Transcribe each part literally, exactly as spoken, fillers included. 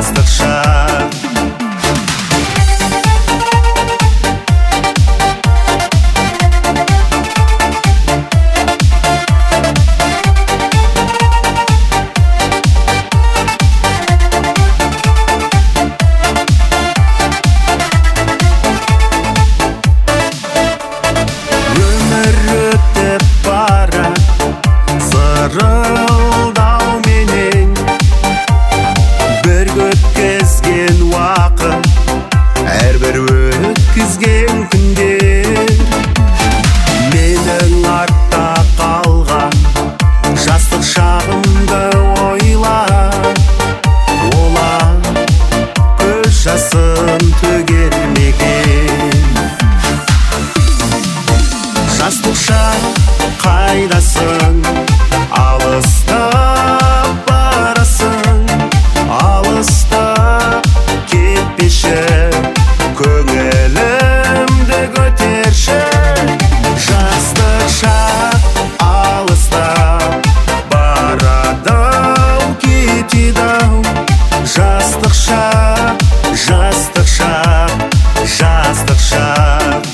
жастық шақ. Сырылдауменен бір өткізген уақыт, әрбір өткізген күндер менің артта қалған жастық шағымды ойла. Олар көз жасын төгер мекен. Жастық шақ қайдасың? Алыстап барасың, алыстап кетпеші, көңілімді көтерші. Жастық шақ алыстап барады-ау, кетеді-ау. Жастық шақ, жастық шақ, жастық шақ.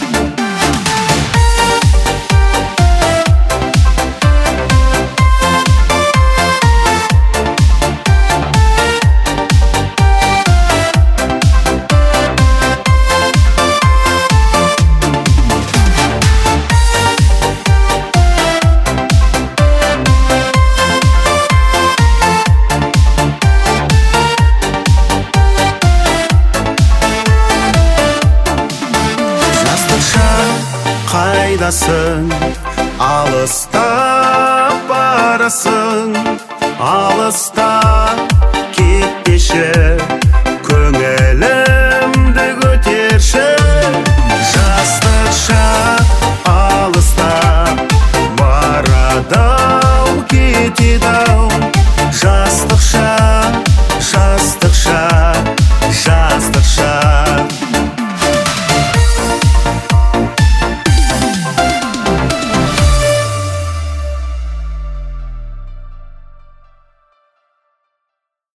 Қайдасың? Алыстап барасың, алыстап